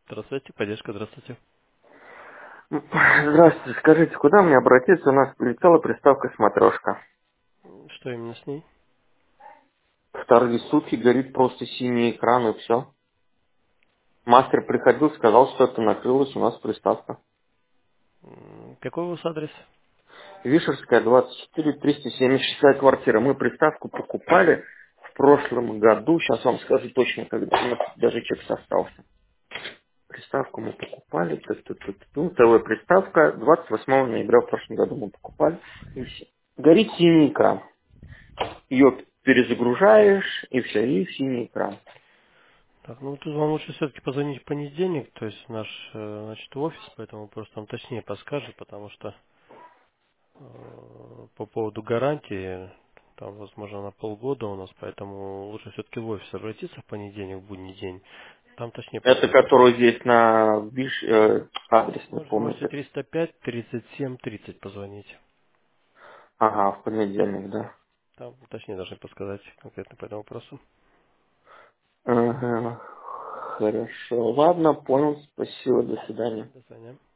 Здравствуйте, поддержка, здравствуйте. Здравствуйте, скажите, куда мне обратиться? У нас прилетела приставка «Смотрешка». Что именно с ней? Вторые сутки горит просто синий экран и все. Мастер приходил, сказал, что это накрылась у нас приставка. Какой у вас адрес? Вишерская, 24, 376 квартира. Мы приставку покупали в прошлом году. Сейчас вам скажу точно, когда у нас даже чек остался. Приставку мы покупали. ТВ-приставка 28 ноября в прошлом году мы покупали. И всё. Горит синий экран. Ее перезагружаешь, и все, и синий экран. Так, ну тут вам лучше все-таки позвонить в понедельник, то есть наш, значит, в офис, поэтому просто он точнее подскажет, потому что по поводу гарантии, там, возможно, на полгода у нас, поэтому лучше все-таки в офис обратиться в понедельник, в будний день, там точнее Это подскажут. который здесь на адрес, не Можете помните. 305 37 30 позвонить. Ага, в понедельник, да. Там точнее должны подсказать конкретно по этому вопросу. Ага, хорошо. Ладно, понял, спасибо, до свидания. До свидания.